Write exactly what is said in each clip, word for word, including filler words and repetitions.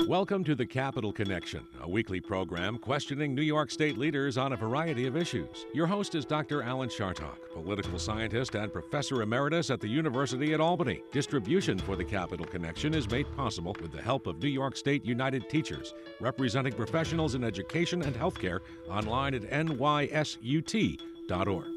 Welcome to the Capital Connection, a weekly program questioning New York State leaders on a variety of issues. Your host is Doctor Alan Chartock, political scientist and professor emeritus at the University at Albany. Distribution for the Capital Connection is made possible with the help of New York State United Teachers, representing professionals in education and healthcare, online at N Y S U T dot org.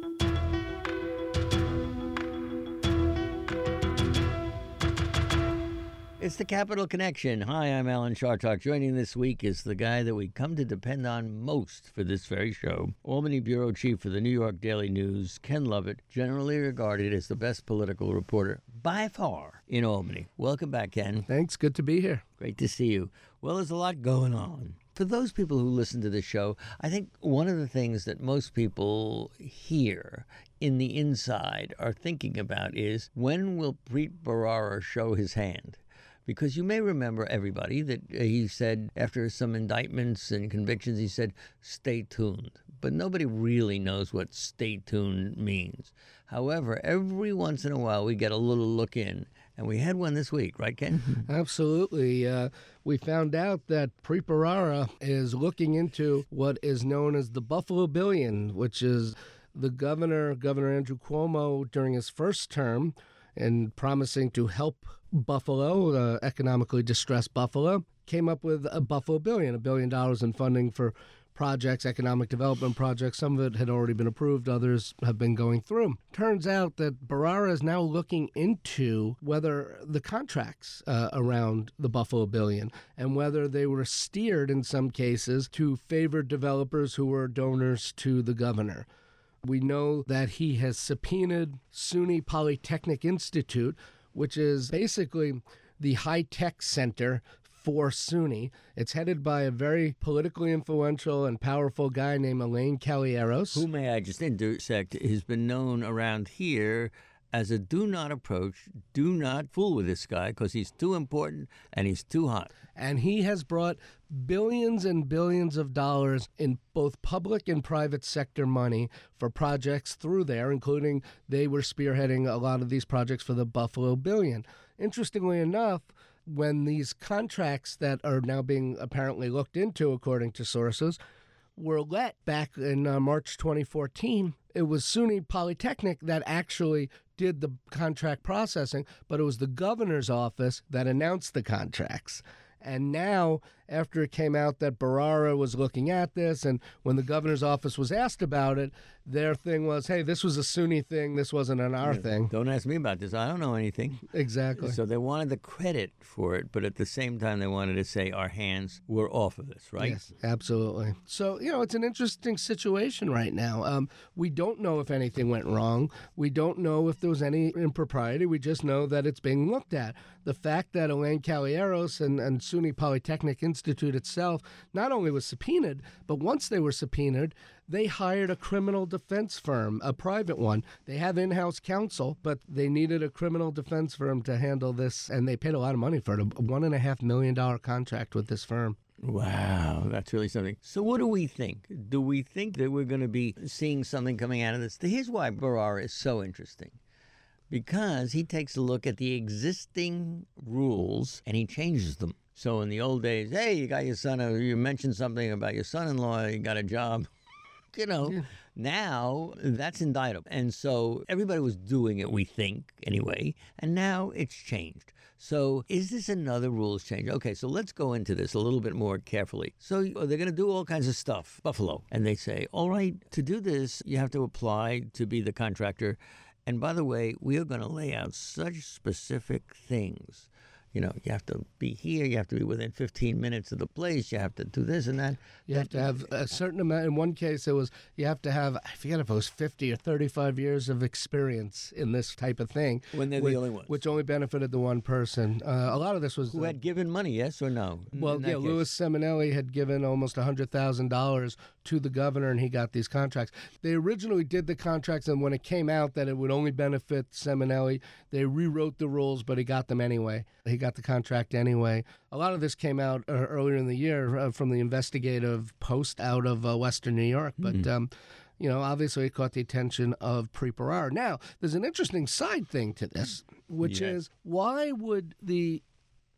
It's the Capital Connection. Hi, I'm Alan Chartock. Joining this week is the guy that we come to depend on most for this very show, Albany Bureau Chief for the New York Daily News, Ken Lovett, generally regarded as the best political reporter by far in Albany. Welcome back, Ken. Thanks. Good to be here. Great to see you. Well, there's a lot going on. For those people who listen to the show, I think one of the things that most people here in the inside are thinking about is, when will Preet Bharara show his hand? Because you may remember, everybody, that he said after some indictments and convictions, he said, stay tuned. But nobody really knows what stay tuned means. However, every once in a while, we get a little look in. And we had one this week, right, Ken? Absolutely. Uh, we found out that Preet Bharara is looking into what is known as the Buffalo Billion, which is the governor, Governor Andrew Cuomo, during his first term, and promising to help Buffalo, uh, economically distressed Buffalo, came up with a Buffalo Billion, a billion dollars in funding for projects, economic development projects. Some of it had already been approved. Others have been going through. Turns out that Bharara is now looking into whether the contracts uh, around the Buffalo Billion and whether they were steered in some cases to favor developers who were donors to the governor. We know that he has subpoenaed SUNY Polytechnic Institute, which is basically the high-tech center for SUNY. It's headed by a very politically influential and powerful guy named Elaine Kalieros. Who, may I just intersect, has been known around here as a do not approach, do not fool with this guy, because he's too important and he's too hot. And he has brought billions and billions of dollars in both public and private sector money for projects through there, including they were spearheading a lot of these projects for the Buffalo Billion. Interestingly enough, when these contracts that are now being apparently looked into, according to sources, were let back in uh, March twenty fourteen, it was SUNY Polytechnic that actually did the contract processing, but it was the governor's office that announced the contracts. And now, after it came out that Bharara was looking at this, and when the governor's office was asked about it, their thing was, hey, this was a SUNY thing, this wasn't an our Yeah, thing. Don't ask me about this. I don't know anything. Exactly. So they wanted the credit for it, but at the same time, they wanted to say our hands were off of this, right? Yes, absolutely. So, you know, it's an interesting situation right now. Um, we don't know if anything went wrong. We don't know if there was any impropriety. We just know that it's being looked at. The fact that Elaine Kalieros and, and SUNY Polytechnic Institute itself not only was subpoenaed, but once they were subpoenaed, they hired a criminal defense firm, a private one. They have in-house counsel, but they needed a criminal defense firm to handle this, and they paid a lot of money for it, a one and a half million dollar contract with this firm. Wow, that's really something. So what do we think? Do we think that we're going to be seeing something coming out of this? Here's why Bharara is so interesting. Because he takes a look at the existing rules and he changes them. So in the old days, hey, you got your son, you mentioned something about your son-in-law, you got a job. You know, yeah. Now that's indictable. And so everybody was doing it, we think, anyway. And now it's changed. So is this another rules change? Okay, so let's go into this a little bit more carefully. So they're going to do all kinds of stuff, Buffalo. And they say, all right, to do this, you have to apply to be the contractor. And by the way, we are going to lay out such specific things. You know, you have to be here, you have to be within fifteen minutes of the place, you have to do this and that. You have to have a certain amount. In one case, it was, you have to have, I forget if it was fifty or thirty-five years of experience in this type of thing. When they're which, the only ones. Which only benefited the one person. Uh, a lot of this was... Who uh, had given money, yes or no? Well, yeah, case. Louis Seminelli had given almost one hundred thousand dollars to the governor, and he got these contracts. They originally did the contracts, and when it came out that it would only benefit Seminelli, they rewrote the rules, but he got them anyway. He got the contract anyway. A lot of this came out uh, earlier in the year uh, from the investigative post out of uh, Western New York, but mm-hmm. um, you know, obviously it caught the attention of Preet Bharara. Now, there's an interesting side thing to this, which yeah. is, why would the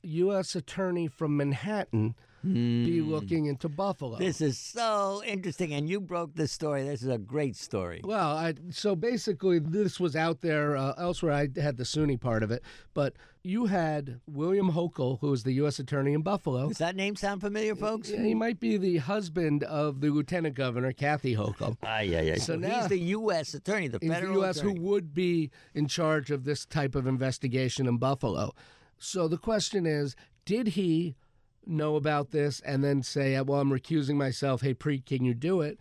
U S attorney from Manhattan be looking into Buffalo? This is so interesting, and you broke this story. This is a great story. Well, I, so basically, this was out there uh, elsewhere. I had the SUNY part of it, but you had William Hochul, who was the U S attorney in Buffalo. Does that name sound familiar, folks? He might be the husband of the lieutenant governor, Kathy Hochul. Ah, yeah, yeah. So So now- he's the U S attorney, the He's federal the U S attorney. who would be in charge of this type of investigation in Buffalo. So the question is, did he know about this and then say, well, I'm recusing myself. Hey, Preet, can you do it?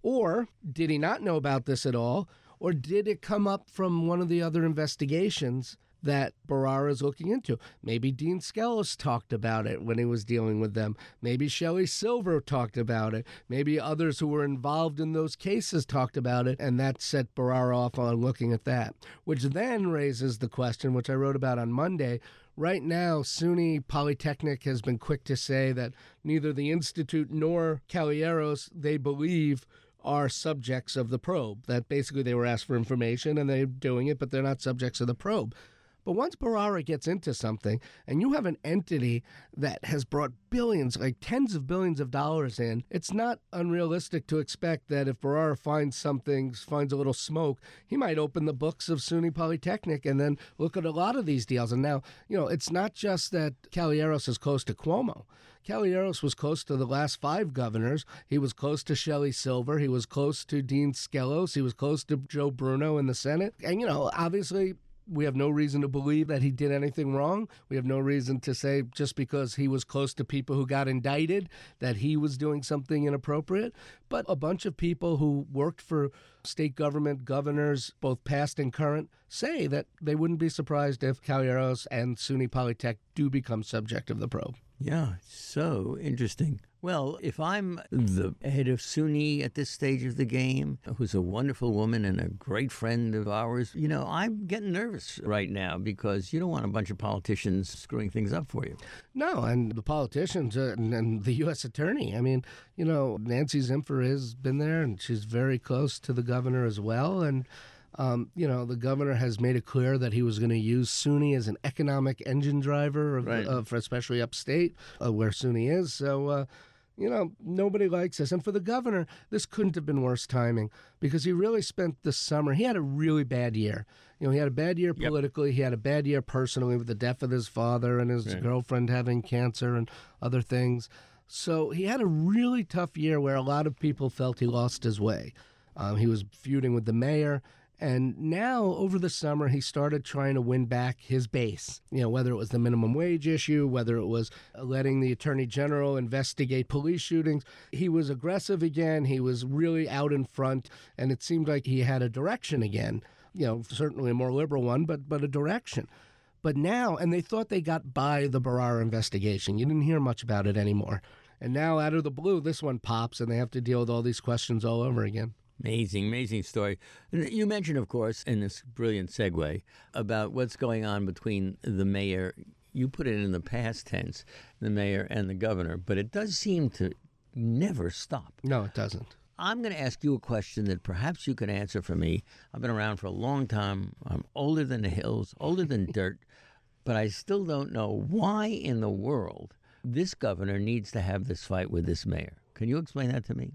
Or did he not know about this at all? Or did it come up from one of the other investigations that Bharara is looking into? Maybe Dean Skelos talked about it when he was dealing with them. Maybe Shelley Silver talked about it. Maybe others who were involved in those cases talked about it, and that set Bharara off on looking at that, which then raises the question, which I wrote about on Monday. Right now, SUNY Polytechnic has been quick to say that neither the Institute nor Caballeros, they believe, are subjects of the probe, that basically they were asked for information and they're doing it, but they're not subjects of the probe. But once Bharara gets into something, and you have an entity that has brought billions, like tens of billions of dollars in, it's not unrealistic to expect that if Bharara finds something, finds a little smoke, he might open the books of SUNY Polytechnic and then look at a lot of these deals. And now, you know, it's not just that Caballeros is close to Cuomo. Caballeros was close to the last five governors. He was close to Shelley Silver. He was close to Dean Skelos. He was close to Joe Bruno in the Senate. And, you know, obviously, we have no reason to believe that he did anything wrong. We have no reason to say just because he was close to people who got indicted that he was doing something inappropriate. But a bunch of people who worked for state government governors, both past and current, say that they wouldn't be surprised if Caballeros and SUNY Polytech do become subject of the probe. Yeah, so interesting. Well, if I'm the head of SUNY at this stage of the game, who's a wonderful woman and a great friend of ours, you know, I'm getting nervous right now because you don't want a bunch of politicians screwing things up for you. No, and the politicians uh, and, and the U S attorney. I mean, you know, Nancy Zimpher has been there, and she's very close to the governor as well. And Um, you know, the governor has made it clear that he was going to use SUNY as an economic engine driver, of, Right. uh, for especially upstate, uh, where SUNY is. So, uh, you know, nobody likes this. And for the governor, this couldn't have been worse timing because he really spent the summer. He had a really bad year. You know, he had a bad year Yep. politically. He had a bad year personally with the death of his father and his Right. girlfriend having cancer and other things. So he had a really tough year where a lot of people felt he lost his way. Um, he was feuding with the mayor. And now, over the summer, he started trying to win back his base. You know, whether it was the minimum wage issue, whether it was letting the attorney general investigate police shootings. He was aggressive again. He was really out in front, and it seemed like he had a direction again. You know, certainly a more liberal one, but but a direction. But now, and they thought they got by the Bharara investigation. You didn't hear much about it anymore. And now, out of the blue, this one pops, and they have to deal with all these questions all over again. Amazing, amazing story. You mentioned, of course, in this brilliant segue, about what's going on between the mayor. You put it in the past tense, the mayor and the governor, but it does seem to never stop. No, it doesn't. I'm going to ask you a question that perhaps you can answer for me. I've been around for a long time. I'm older than the hills, older than dirt, but I still don't know why in the world this governor needs to have this fight with this mayor. Can you explain that to me?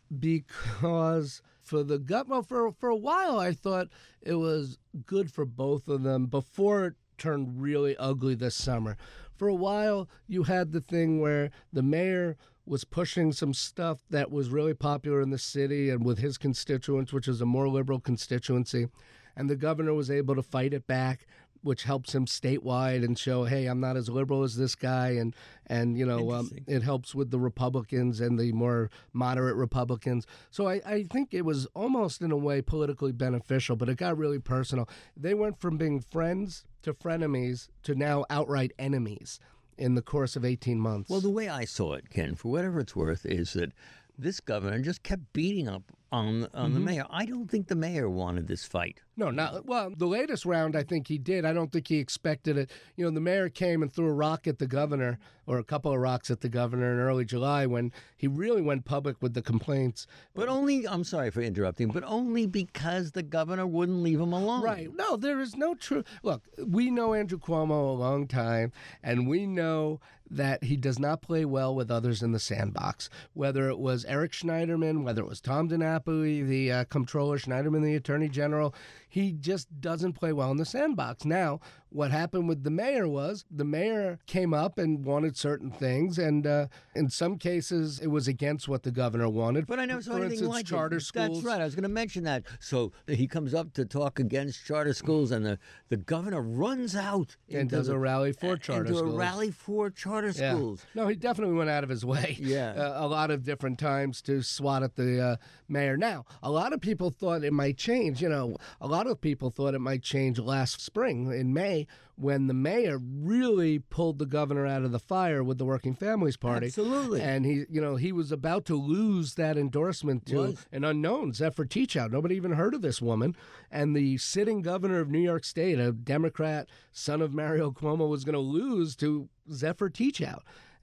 Because for the gut, well, for for a while, I thought it was good for both of them before it turned really ugly this summer. For a while, you had the thing where the mayor was pushing some stuff that was really popular in the city and with his constituents, which is a more liberal constituency, and the governor was able to fight it back, which helps him statewide and show, hey, I'm not as liberal as this guy. And, and you know, um, it helps with the Republicans and the more moderate Republicans. So I, I think it was almost in a way politically beneficial, but it got really personal. They went from being friends to frenemies to now outright enemies in the course of eighteen months. Well, the way I saw it, Ken, for whatever it's worth, is that this governor just kept beating up on on Mhm. the mayor. I don't think the mayor wanted this fight. No, not well. The latest round, I think he did. I don't think he expected it. You know, the mayor came and threw a rock at the governor, or a couple of rocks at the governor in early July when he really went public with the complaints. But only, I'm sorry for interrupting, but only because the governor wouldn't leave him alone. Right. No, there is no true. Look, we know Andrew Cuomo a long time, and we know that he does not play well with others in the sandbox. Whether it was Eric Schneiderman, whether it was Tom DiNapoli, the uh, comptroller, Schneiderman, the attorney general, he just doesn't play well in the sandbox. Now, what happened with the mayor was the mayor came up and wanted certain things, and uh, in some cases it was against what the governor wanted. But I never saw For anything instance, like charter it. schools. That's right. I was going to mention that. So he comes up to talk against charter schools, and the, the governor runs out And into does a the- rally for uh, charter into schools. a rally for charter Yeah. schools. No, he definitely went out of his way. Yeah. Uh, a lot of different times to swat at the uh, mayor. Now, a lot of people thought it might change. You know, a lot of people thought it might change last spring in May when the mayor really pulled the governor out of the fire with the Working Families Party. Absolutely. And he, you know, he was about to lose that endorsement to Was. an unknown, Zephyr Teachout. Nobody even heard of this woman. And the sitting governor of New York State, a Democrat, son of Mario Cuomo, was going to lose to Zephyr Teachout.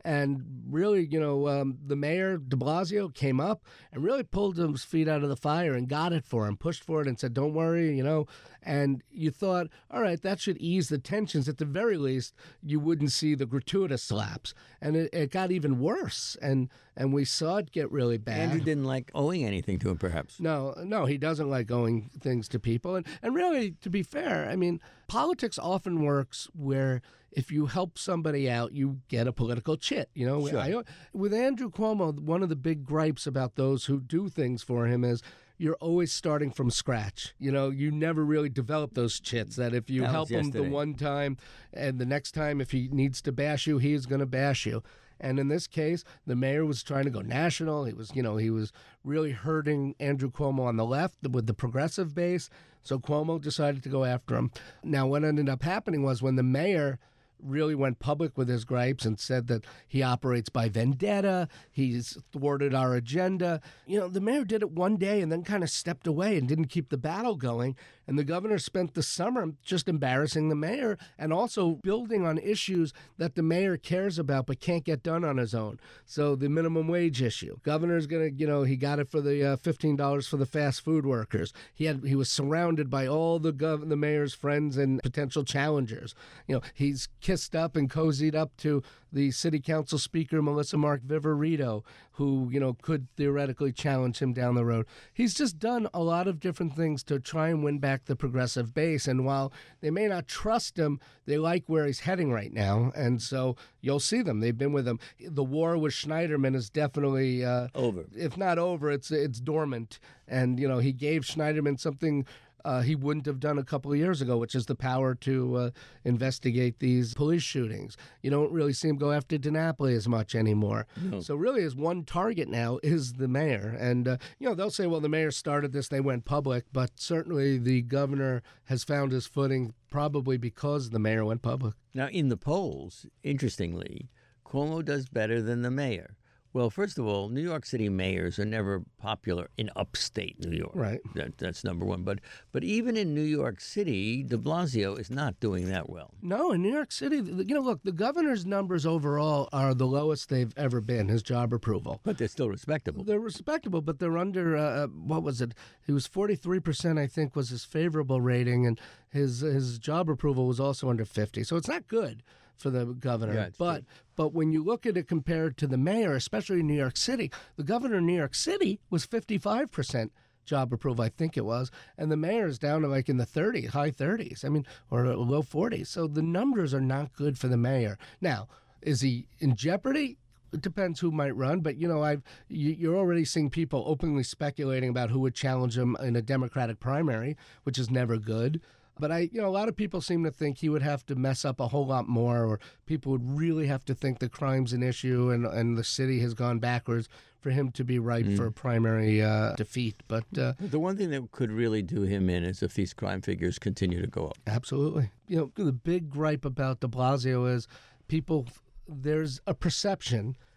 And really, you know, um, the mayor, de Blasio, came up and really pulled his feet out of the fire and got it for him, pushed for it and said, don't worry, you know. And you thought, all right, that should ease the tensions. At the very least, you wouldn't see the gratuitous slaps. And it, it got even worse. And and we saw it get really bad. Andrew didn't like owing anything to him, perhaps. No, no, he doesn't like owing things to people. And and really, to be fair, I mean, politics often works where if you help somebody out, you get a political chit. You know, Sure. I, with Andrew Cuomo, one of the big gripes about those who do things for him is you're always starting from scratch. You know, you never really develop those chits that if you That was help him the yesterday. one time and the next time, if he needs to bash you, he's going to bash you. And in this case, the mayor was trying to go national. He was, you know, he was really hurting Andrew Cuomo on the left with the progressive base. So Cuomo decided to go after him. Now, what ended up happening was when the mayor really went public with his gripes and said that he operates by vendetta, he's thwarted our agenda. You know, the mayor did it one day and then kind of stepped away and didn't keep the battle going. And the governor spent the summer just embarrassing the mayor and also building on issues that the mayor cares about but can't get done on his own. So the minimum wage issue. Governor's going to, you know, he got it for the uh, fifteen dollars for the fast food workers. He had he was surrounded by all the gov- the mayor's friends and potential challengers. You know, he's kissed up and cozied up to the city council speaker, Melissa Mark Viverito, who, you know, could theoretically challenge him down the road. He's just done a lot of different things to try and win back the progressive base. And while they may not trust him, they like where he's heading right now. And so you'll see them. They've been with him. The war with Schneiderman is definitely uh, Over. If not over, it's it's dormant. And, you know, he gave Schneiderman something Uh, he wouldn't have done a couple of years ago, which is the power to uh, investigate these police shootings. You don't really see him go after DiNapoli as much anymore. No. So really his one target now is the mayor. And, uh, you know, they'll say, well, the mayor started this, they went public. But certainly the governor has found his footing probably because the mayor went public. Now, in the polls, interestingly, Cuomo does better than the mayor. Well, first of all, New York City mayors are never popular in upstate New York. Right. That, that's number one. But but even in New York City, de Blasio is not doing that well. No, in New York City, you know, look, the governor's numbers overall are the lowest they've ever been, his job approval. But they're still respectable. They're respectable, but they're under, uh, what was it? He was forty-three percent, I think, was his favorable rating, and his his job approval was also under fifty. So it's not good for the governor. Yeah, it's but true. but when you look at it compared to the mayor, especially in New York City, the governor in New York City was fifty-five percent job approval, I think it was, and the mayor is down to like in the thirties, high thirties, I mean, or low forties. So the numbers are not good for the mayor. Now, is he in jeopardy? It depends who might run, but you know, I've you, you're already seeing people openly speculating about who would challenge him in a Democratic primary, which is never good. But I, you know, a lot of people seem to think he would have to mess up a whole lot more, or people would really have to think the crime's an issue and and the city has gone backwards for him to be ripe Mm. for a primary uh, defeat. But uh, The one thing that could really do him in is if these crime figures continue to go up. absolutely, you know, the big gripe about De Blasio is people. There's a perception,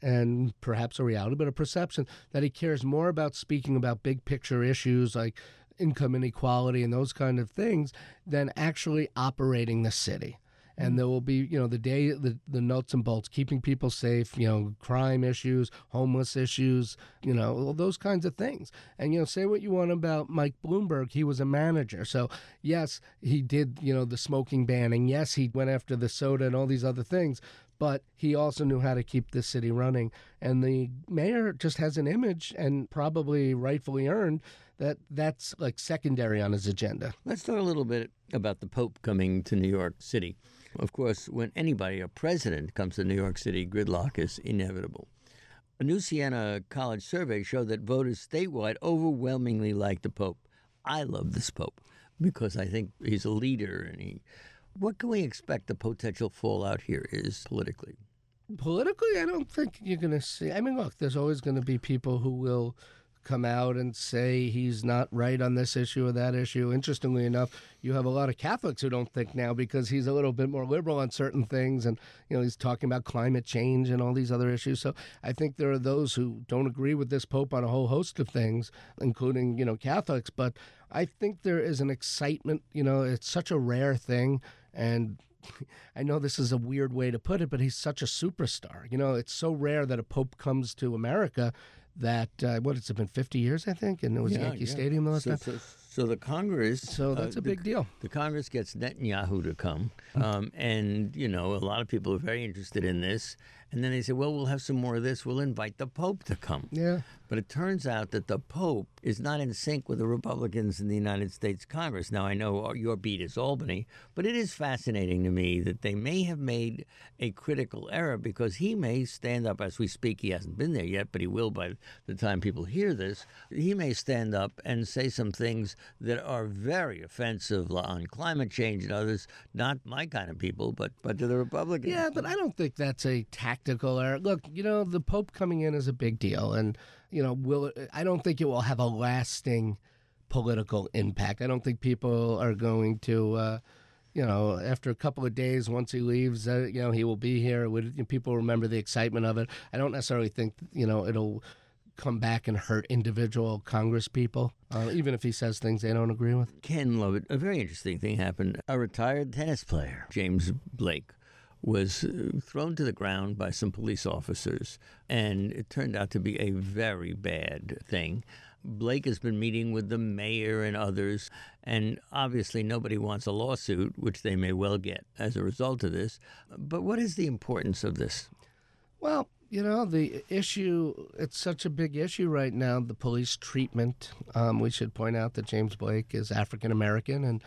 and perhaps a reality, but a perception that he cares more about speaking about big picture issues like income inequality and those kind of things than actually operating the city. And there will be, you know, the day, the, the nuts and bolts, keeping people safe, you know, crime issues, homeless issues, you know, those kinds of things. And, you know, say what you want about Mike Bloomberg. He was a manager. So, yes, he did, you know, the smoking ban. And, yes, he went after the soda and all these other things. But he also knew how to keep the city running. And the mayor just has an image, and probably rightfully earned, that that's like secondary on his agenda. Let's talk a little bit about the Pope coming to New York City. Of course, when anybody, a president, comes to New York City, gridlock is inevitable. A new Siena College survey showed that voters statewide overwhelmingly like the Pope. I love this Pope because I think he's a leader. And he. What can we expect the potential fallout here is politically? Politically, I don't think you're going to see. I mean, look, there's always going to be people who will come out and say he's not right on this issue or that issue. Interestingly enough, you have a lot of Catholics who don't think now because he's a little bit more liberal on certain things, and you know he's talking about climate change and all these other issues. So I think there are those who don't agree with this Pope on a whole host of things, including you know Catholics. But I think there is an excitement. You know, it's such a rare thing, and I know this is a weird way to put it, but he's such a superstar. You know, it's so rare that a Pope comes to America that, uh, what, it's been fifty years, I think, and it was yeah, Yankee yeah. Stadium the last so, time. So, so the Congress... So that's uh, a big the, deal. The Congress gets Netanyahu to come, um, and, you know, a lot of people are very interested in this. And then they say, well, we'll have some more of this. We'll invite the Pope to come. Yeah. But it turns out that the Pope is not in sync with the Republicans in the United States Congress. Now, I know your beat is Albany, but it is fascinating to me that they may have made a critical error because he may stand up, as we speak, he hasn't been there yet, but he will by the time people hear this. He may stand up and say some things that are very offensive on climate change and others, not my kind of people, but, but to the Republicans. Yeah, but I don't think that's a tactical error. Look, you know, the Pope coming in is a big deal, and you know, will it, I don't think it will have a lasting political impact. I don't think people are going to, uh, you know, after a couple of days, once he leaves, uh, you know, he will be here. Would, people remember the excitement of it. I don't necessarily think, you know, it'll come back and hurt individual Congress people, uh, even if he says things they don't agree with. Ken Lovett, a very interesting thing happened. A retired tennis player, James Blake, was thrown to the ground by some police officers, and it turned out to be a very bad thing. Blake has been meeting with the mayor and others, and obviously nobody wants a lawsuit, which they may well get as a result of this. But what is the importance of this? Well, you know, the issue, it's such a big issue right now, the police treatment. Um, we should point out that James Blake is African American, and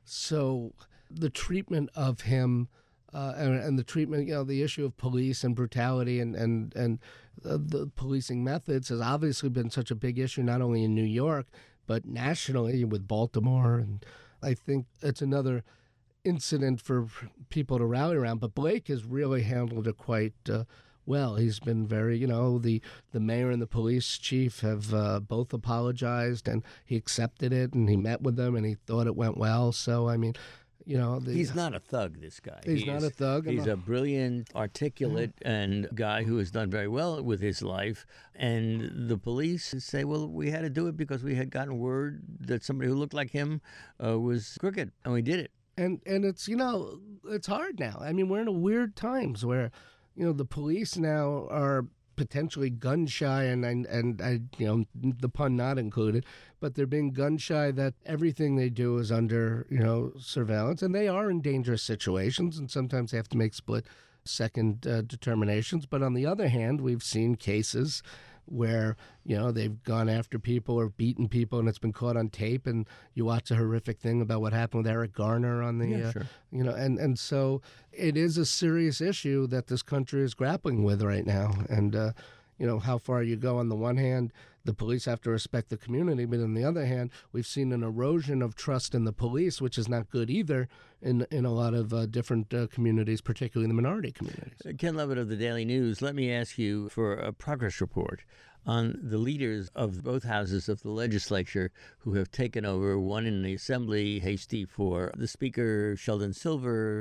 so the treatment of him Uh, and, and the treatment, you know, the issue of police and brutality and, and, and uh, the policing methods has obviously been such a big issue, not only in New York, but nationally with Baltimore. And I think it's another incident for people to rally around. But Blake has really handled it quite uh, well. He's been very, you know, the, the mayor and the police chief have uh, both apologized, and he accepted it, and he met with them, and he thought it went well. So, I mean... You know, the, he's not a thug, this guy. He's he not is, a thug. He's a brilliant, articulate, and guy who has done very well with his life. And the police say, well, we had to do it because we had gotten word that somebody who looked like him uh, was crooked, and we did it. And and it's, you know, it's hard now. I mean, we're in a weird times where, you know, the police now are potentially gun shy, and and and I, you know, the pun not included, but they're being gun shy that everything they do is under, you know, surveillance, and they are in dangerous situations, and sometimes they have to make split second uh, determinations. But on the other hand, we've seen cases where, you know, they've gone after people or beaten people, and it's been caught on tape, and you watch a horrific thing about what happened with Eric Garner on the, yeah, uh, sure. you know, and, and so it is a serious issue that this country is grappling with right now. And, uh, you know, how far you go on the one hand, the police have to respect the community, but on the other hand, we've seen an erosion of trust in the police, which is not good either in in a lot of uh, different uh, communities, particularly in the minority communities. Ken Lovett of the Daily News, let me ask you for a progress report on the leaders of both houses of the legislature who have taken over, one in the Assembly, hasty for the Speaker, Sheldon Silver,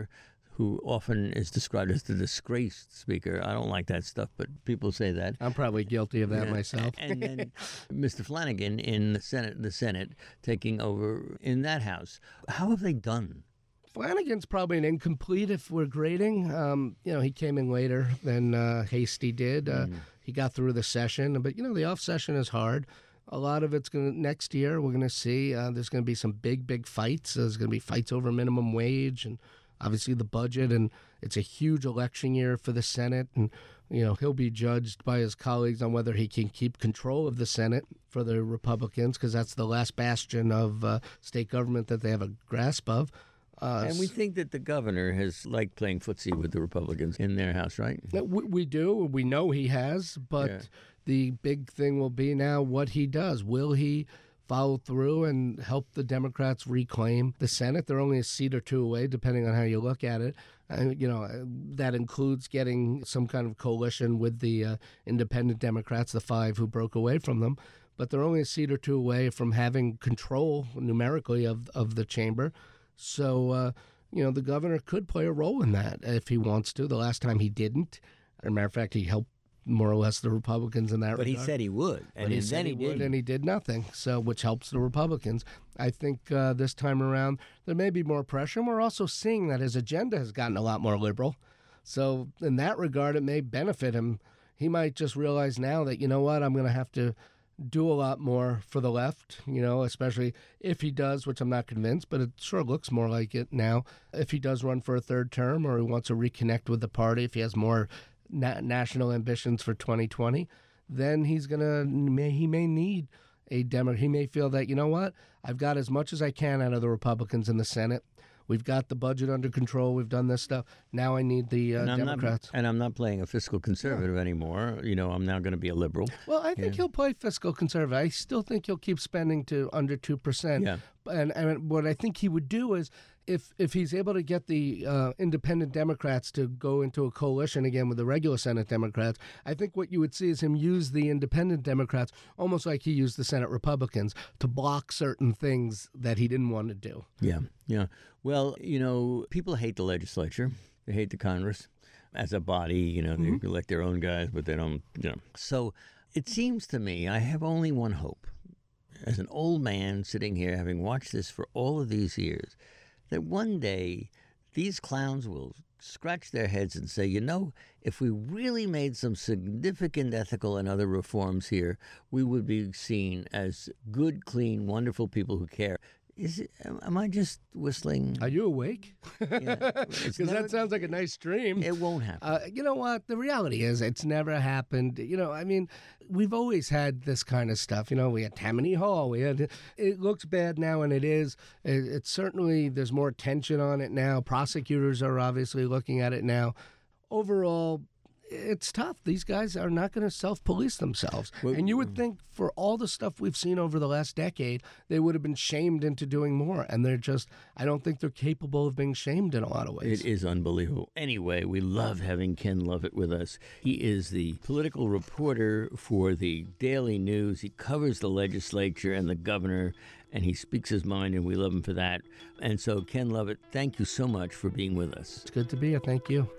who often is described as the disgraced speaker. I don't like that stuff, but people say that. I'm probably guilty of that Yeah. myself. And then Mister Flanagan in the Senate, the Senate taking over in that House. How have they done? Flanagan's probably an incomplete if we're grading. Um, you know, he came in later than uh, Hastie did. Uh, Mm. He got through the session, but, you know, the off session is hard. A lot of it's going to, next year, we're going to see uh, there's going to be some big, big fights. There's going to be fights over minimum wage and obviously the budget. And it's a huge election year for the Senate. And, you know, he'll be judged by his colleagues on whether he can keep control of the Senate for the Republicans, because that's the last bastion of uh, state government that they have a grasp of. Uh, And we think that the governor has liked playing footsie with the Republicans in their House, right? we, we do. We know he has. But Yeah. the big thing will be now what he does. Will he follow through and help the Democrats reclaim the Senate? They're only a seat or two away, depending on how you look at it. And, you know, that includes getting some kind of coalition with the uh, independent Democrats, the five who broke away from them. But they're only a seat or two away from having control numerically of, of the chamber. So, uh, you know, the governor could play a role in that if he wants to. The last time he didn't. As a matter of fact, he helped more or less the Republicans in that But he regard. said he would, and But he then said he he would, didn't. and he did nothing, so which helps the Republicans. I think uh, this time around there may be more pressure, and we're also seeing that his agenda has gotten a lot more liberal. So in that regard, it may benefit him. He might just realize now that, you know what, I'm going to have to do a lot more for the left, you know, especially if he does, which I'm not convinced, but it sure looks more like it now. If he does run for a third term or he wants to reconnect with the party, if he has more na- national ambitions for twenty twenty, then he's going to, may, he may need a Demo. He may feel that, you know what, I've got as much as I can out of the Republicans in the Senate. We've got the budget under control. We've done this stuff. Now I need the uh, and I'm Democrats. Not, and I'm not playing a fiscal conservative anymore. You know, I'm now going to be a liberal. Well, I think Yeah. he'll play fiscal conservative. I still think he'll keep spending to under two percent. Yeah. And, and what I think he would do is, if if he's able to get the uh, independent Democrats to go into a coalition again with the regular Senate Democrats, I think what you would see is him use the independent Democrats almost like he used the Senate Republicans to block certain things that he didn't want to do. Yeah, yeah. Well, you know, people hate the legislature. They hate the Congress as a body. You know, Mm-hmm. they elect their own guys, but they don't, you know. So it seems to me I have only one hope. As an old man sitting here, having watched this for all of these years, that one day these clowns will scratch their heads and say, you know, if we really made some significant ethical and other reforms here, we would be seen as good, clean, wonderful people who care. Is it, am I just whistling? Are you awake? Yeah. Because It's never- that sounds like a nice dream. It won't happen. Uh, you know what? The reality is it's never happened. You know, I mean, we've always had this kind of stuff. You know, we had Tammany Hall. We had. It looks bad now, and it is. It, it's certainly, there's more attention on it now. Prosecutors are obviously looking at it now. Overall, it's tough. These guys are not going to self-police themselves. Well, and you would think for all the stuff we've seen over the last decade, they would have been shamed into doing more. And they're just, I don't think they're capable of being shamed in a lot of ways. It is unbelievable. Anyway, we love having Ken Lovett with us. He is the political reporter for the Daily News. He covers the legislature and the governor, and he speaks his mind, and we love him for that. And so, Ken Lovett, thank you so much for being with us. It's good to be here. Thank you.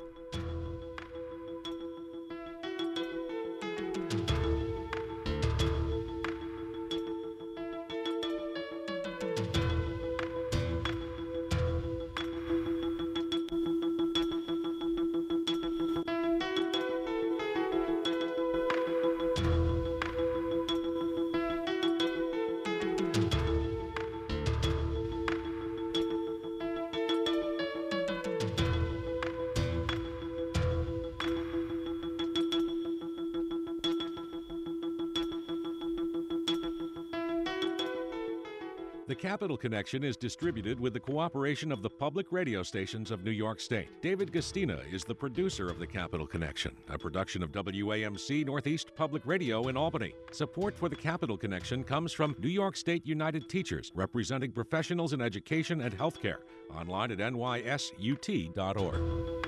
The Capital Connection is distributed with the cooperation of the public radio stations of New York State. David Gastina is the producer of The Capital Connection, a production of W A M C Northeast Public Radio in Albany. Support for The Capital Connection comes from New York State United Teachers, representing professionals in education and healthcare. Online at N Y S U T dot org.